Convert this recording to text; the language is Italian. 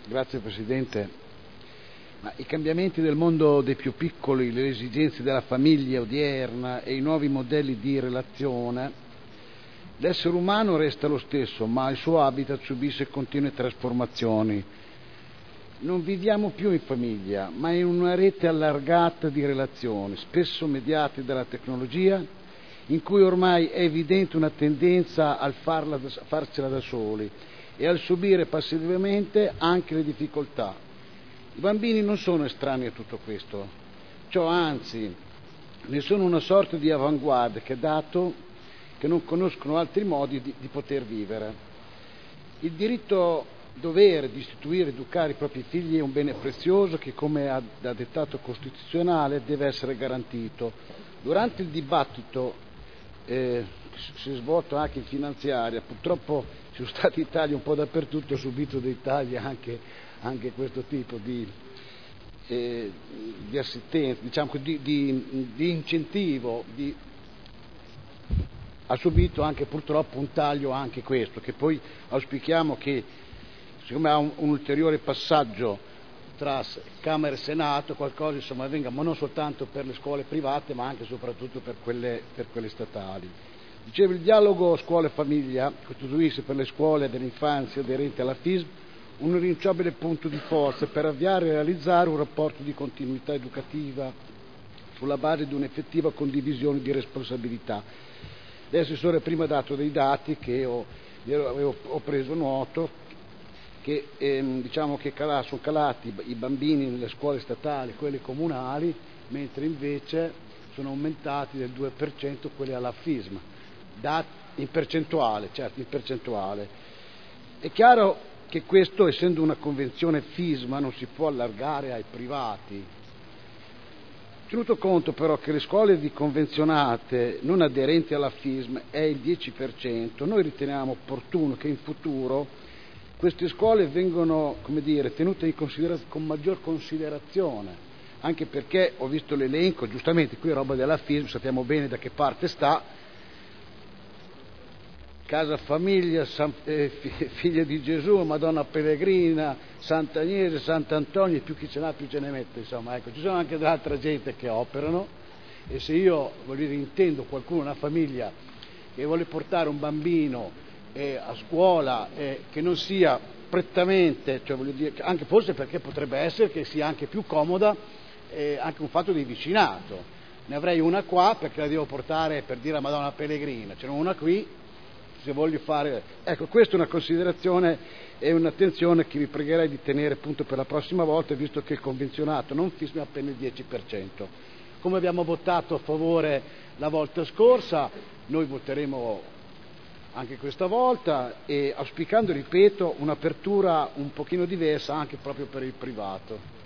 Grazie Presidente. I cambiamenti del mondo dei più piccoli, le esigenze della famiglia odierna e i nuovi modelli di relazione, l'essere umano resta lo stesso, ma il suo habitat subisce continue trasformazioni. Non viviamo più in famiglia, ma in una rete allargata di relazioni, spesso mediate dalla tecnologia, in cui ormai è evidente una tendenza al farcela da soli e al subire passivamente anche le difficoltà. I bambini non sono estranei a tutto questo, ciò anzi, ne sono una sorta di avanguardia che dato che non conoscono altri modi di poter vivere. Il diritto-dovere di istituire ed educare i propri figli è un bene prezioso che, come da dettato costituzionale, deve essere garantito. Durante il dibattito si è svolto anche in finanziaria, purtroppo ci sono stati tagli un po' dappertutto, ho subito dei tagli anche questo tipo di assistenza, diciamo di incentivo, ha subito anche purtroppo un taglio anche questo, che poi auspichiamo che siccome ha un ulteriore passaggio tra Camera e Senato, qualcosa insomma venga, ma non soltanto per le scuole private ma anche e soprattutto per quelle statali. Dicevo, il dialogo scuola-famiglia costituisce per le scuole dell'infanzia aderenti alla FISM un irrinunciabile punto di forza per avviare e realizzare un rapporto di continuità educativa sulla base di un'effettiva condivisione di responsabilità. L'assessore prima ha dato dei dati che ho preso noto, che diciamo che sono calati i bambini nelle scuole statali, quelle comunali, mentre invece sono aumentati del 2% quelli alla FISM, in percentuale, certo, in percentuale. È chiaro che questo, essendo una convenzione FISM, non si può allargare ai privati. Tenuto conto però che le scuole di convenzionate non aderenti alla FISM è il 10%, noi riteniamo opportuno che in futuro queste scuole vengano, come dire, tenute con maggior considerazione, anche perché ho visto l'elenco, giustamente qui è roba della FISM, sappiamo bene da che parte sta, Casa Famiglia, Figlia di Gesù, Madonna Pellegrina, Sant'Agnese, Sant'Antonio, e più chi ce n'ha più ce ne mette, insomma, ecco, ci sono anche dell'altra gente che operano, e se io, voglio dire, intendo qualcuno, una famiglia che vuole portare un bambino a scuola che non sia prettamente, cioè voglio dire, anche forse perché potrebbe essere che sia anche più comoda anche un fatto di vicinato. Ne avrei una qua perché la devo portare per dire a Madonna Pellegrina, ce n'è una qui se voglio fare, ecco, questa è una considerazione e un'attenzione che vi pregherei di tenere appunto per la prossima volta, visto che il convenzionato non fisma appena il 10%. Come abbiamo votato a favore la volta scorsa, noi voteremo anche questa volta, e auspicando, ripeto, un'apertura un pochino diversa anche proprio per il privato.